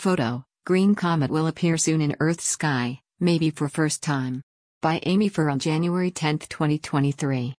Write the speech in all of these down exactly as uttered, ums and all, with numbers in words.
Photo: Green comet will appear soon in Earth's sky, maybe for first time. By Amy Furr on January tenth, twenty twenty-three.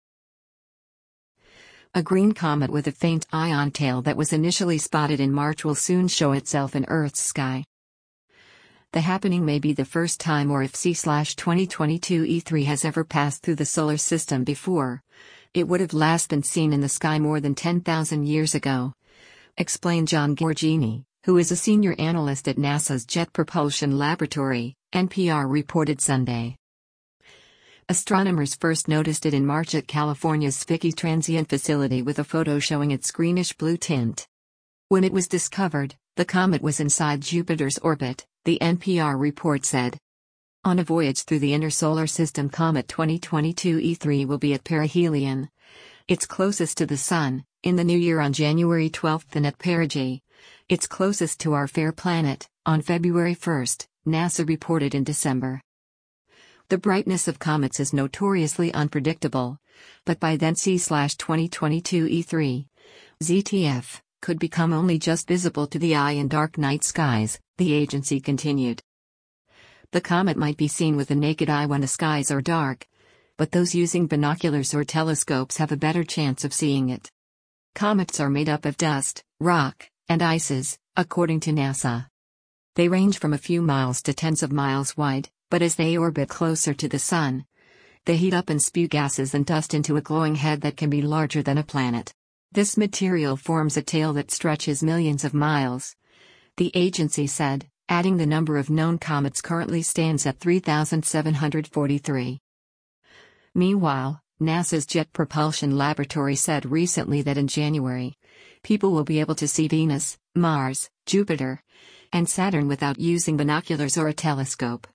A green comet with a faint ion tail that was initially spotted in March will soon show itself in Earth's sky. The happening may be the first time or if C twenty twenty-two E three has ever passed through the solar system before. It would have last been seen in the sky more than ten thousand years ago, explained John Giorgini, who is a senior analyst at NASA's Jet Propulsion Laboratory, N P R reported Sunday. Astronomers first noticed it in March at California's Spicky Transient Facility with a photo showing its greenish-blue tint. When it was discovered, the comet was inside Jupiter's orbit, the N P R report said. On a voyage through the inner solar system, Comet twenty twenty-two E three will be at perihelion. It's closest to the Sun, in the new year on January twelfth, and at perigee. It's closest to our fair planet, on February first, NASA reported in December. The brightness of comets is notoriously unpredictable, but by then C twenty twenty-two E three, Z T F, could become only just visible to the eye in dark night skies, the agency continued. The comet might be seen with the naked eye when the skies are dark, but those using binoculars or telescopes have a better chance of seeing it. Comets are made up of dust, rock, and ices, according to NASA. They range from a few miles to tens of miles wide, but as they orbit closer to the Sun, they heat up and spew gases and dust into a glowing head that can be larger than a planet. This material forms a tail that stretches millions of miles, the agency said, adding the number of known comets currently stands at three thousand seven hundred forty-three. Meanwhile, NASA's Jet Propulsion Laboratory said recently that in January, people will be able to see Venus, Mars, Jupiter, and Saturn without using binoculars or a telescope.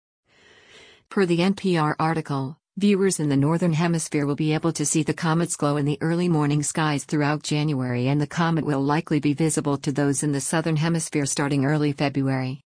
Per the N P R article, viewers in the Northern Hemisphere will be able to see the comet's glow in the early morning skies throughout January, and the comet will likely be visible to those in the Southern Hemisphere starting early February.